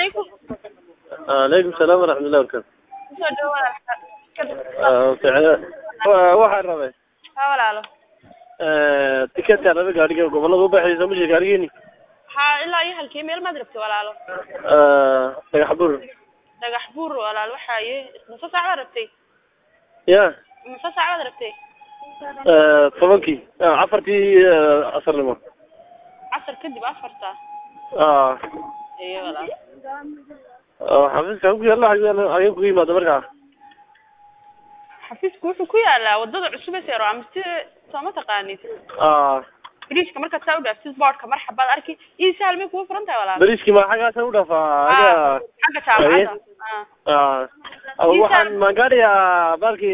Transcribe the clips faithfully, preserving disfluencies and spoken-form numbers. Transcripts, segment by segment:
عليكم. عليكم السلام ورحمة الله وبركاته. soo dhawaad آه فعلا واحد ربع. ha walaalo آه تكتب أنا بقاري قبل لا أبغى حيزة مش قاريني. ha ilaa iyo halkii meel ma rabtay walaalo آه تحبور. dhagax buur walaal waxaaye nasa saac rabtay يا. nasa saac rabtay آه طبقي آه عفرتي آه أصر لما. casar kadib afarta آه. iyo walaal آه حفظ كم يلا حبيبي أيام كوي ما دبرها. xafiisku wuxuu ku yaalaa wadada cusub ee seero amti sama taqaanid آه. biriishka marka taa u dhaafsid boardka marxabad arki ii saalmay ku furantahay walaal بريشكي ما حاجة سودا فا حاجة. xagga jaamacada آه. أو واحد ما قاري بالكي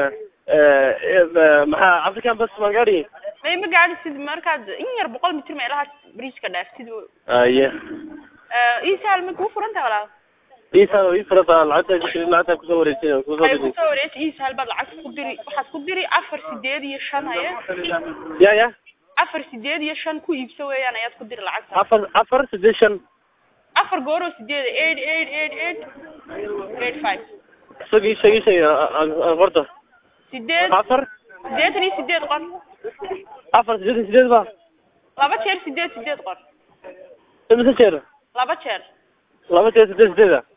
آه مع عفريكان بس ما قاري. may ma gaadhisid markaad in yar boqol mitir meelaha biriishka dhaaftid أيه. ii saalmay ku furantahay walaal إيسا ويفرط العتاب كل العتاب كسور الشيء كسور ay ku الشيء. soo wareejay ii saal baad lacag ku diri waxaad ku diri afar sideed iyo shan haye يا يا. afar sideed iyo shan ku iibso weeyaan ayaad ku diri lacagta عفر عفر سديشن. afar gooro sideed eight eight eight eight eight five سقي سقي شيء غرطة. sideed عفر. sideetan iyo sideed qor عفر سديد سديد با. laba jeer sideed sideed qor إمتى شير؟ laba jeer لما تيجي سديد سديد.